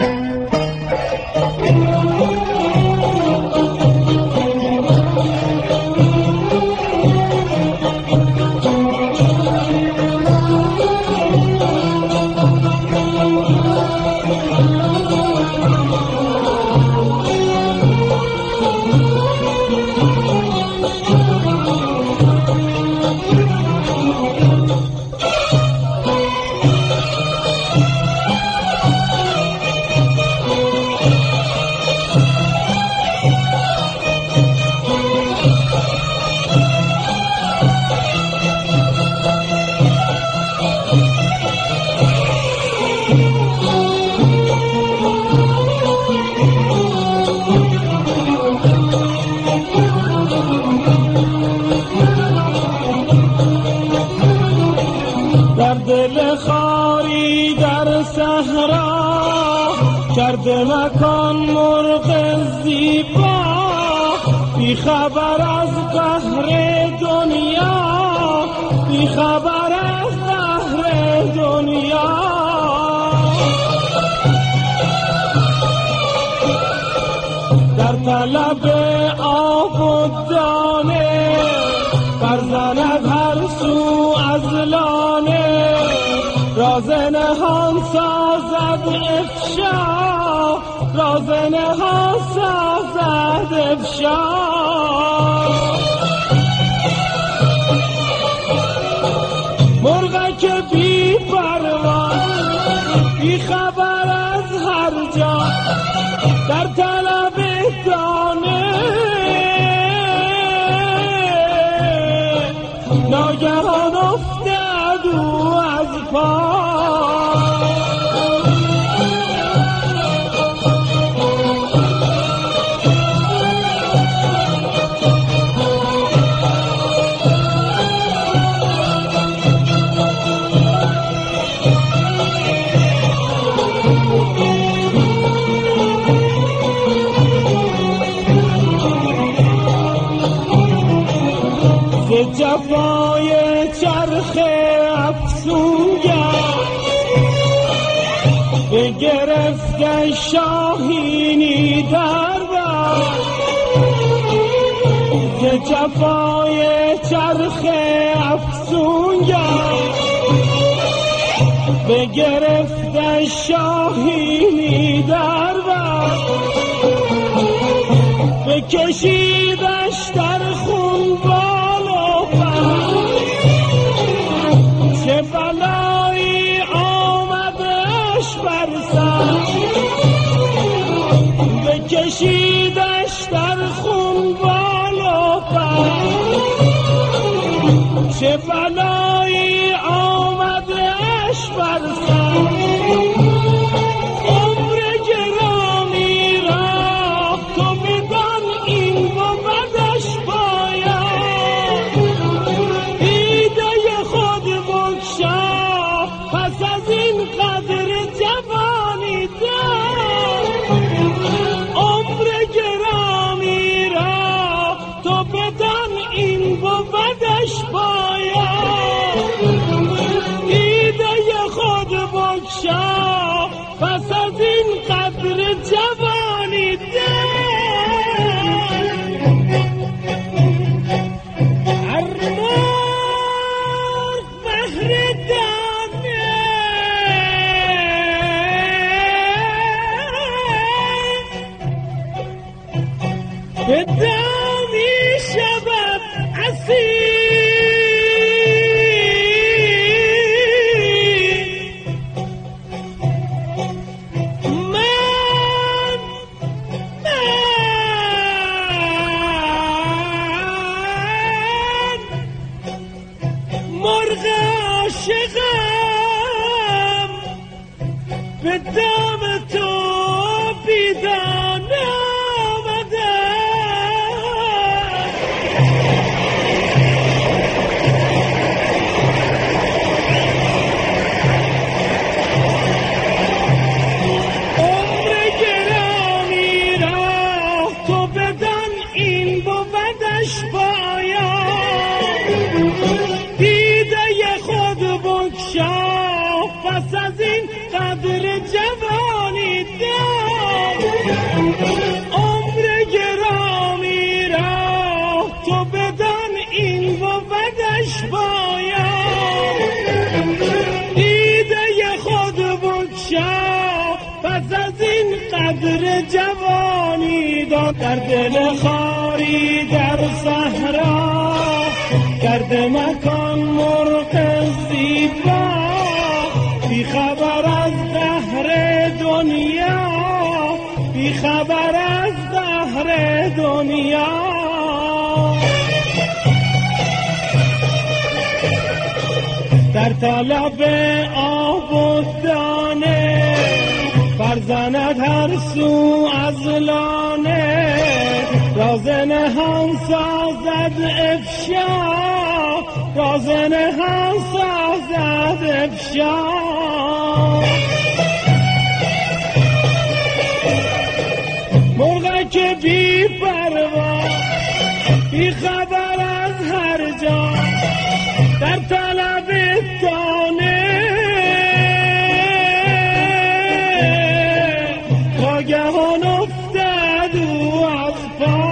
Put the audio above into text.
در دل خاری در صحرا کرده مکان مرغ زیبا، بی خبر از قهر دنیا، بی خبر از قهر دنیا. در طلب آب و دانه برزند هر سو از لانه، راز نهان سازد افشا، راز نهان سازد افشا. مرغ که بی پرواز بی خبر از هر جا، در طلب دانه ناگهان افتاد او از پا. جفای چرخ افسونگر بگرفت شاهینی در بر، که جفای چرخ افسونگر بگرفت شاهینی در بر، بکشیدش در خون چه بلایی آمدش بر سر، بکشیدش در خون بالا پر، چه بلایی آمدش بر سر. عمر گرامی را تو بدان این بودش باید، ایده خود بگشا پس از این قدر جوانی دار. عمر گرامی را تو بدان این بودش باید، ایده خود بگشا پس از این قدر جوانی دار. به دامی شود اسیر، من مرغ عاشقم به دام تو بیدانم. عمر گرامی را تو بدان این بودش باید دیده خود بگشا پس از این قدر جوانی داد در دل خاری در صحرا کرده مکان مرغ زیبا بی خبر از دهر دنیا بی خبر از دهر دنیا در طلب آب و دانه فرزند هر سو از لانه راز نهان سازد افشا راز نهان سازد افشا مرغک بی پروا بی خبر از هر جا در طلب دانه ناگهان افتاد او از پا